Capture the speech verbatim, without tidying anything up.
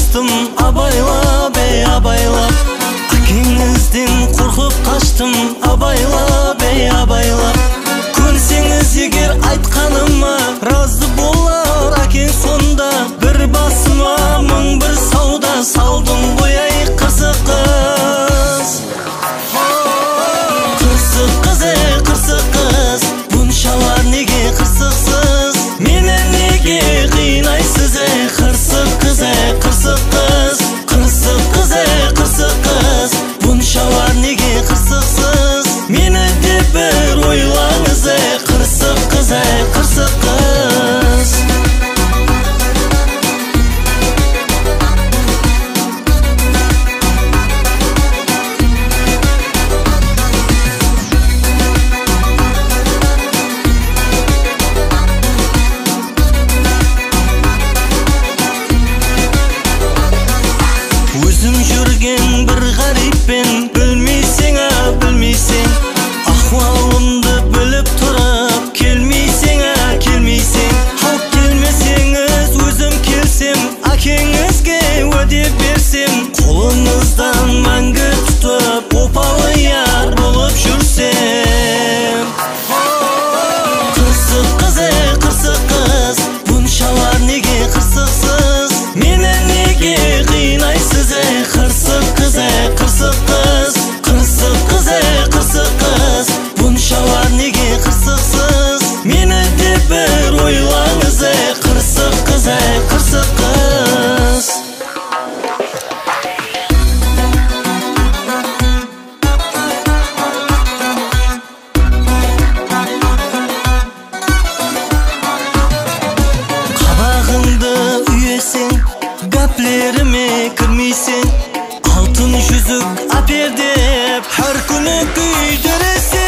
бастым абайлап, ей абайлап. Әкеңізден қорқып қаштым абайлап, ей абайлап. Көрсеңіз егер айтқаныма разы болар әкең сонда. Бір басыма мың бір сауда салдың ғой ай қырсық қыз. Қырсық қыз, ей қырсық қыз, бұншалар неге қырсықсыз? Мені неге қинайсыз, ей қырсық қыз, ей қырсық қыз. Қырсық қыз, ей қырсық қыз, бұншалар неге қырсықсыз? Мені де бір ойлаңыз, ей қырсық қыз, ей қырсық қыз. Өзім жүрген бір ғариппен, білмейсің, а білмейсің. Ахуалымды біліп тұрып, келмейсің, а келмейсің. Алып келмесеңіз өзім келсем, әкеңізге уәде берсем. Қолыңыздан мәңгі тұтып, опалы яр болып жүрсем. Қырсық қыз, ей қырсық қыз, бұншалар неге қырсықсыз? Мені неге қинайсыз, ей қырсық қыз, ей қырсық қыз. Қырсық қыз, ей қырсық қыз, бұншалар неге қырсықсыз? Мені де бір ойлаңыз, ей қырсық қыз, ей қырсық қыз. Қабағыңды үйесең, гәплеріме кірмейсің. Алтын жүзік апер деп, әр күні күйдіресің.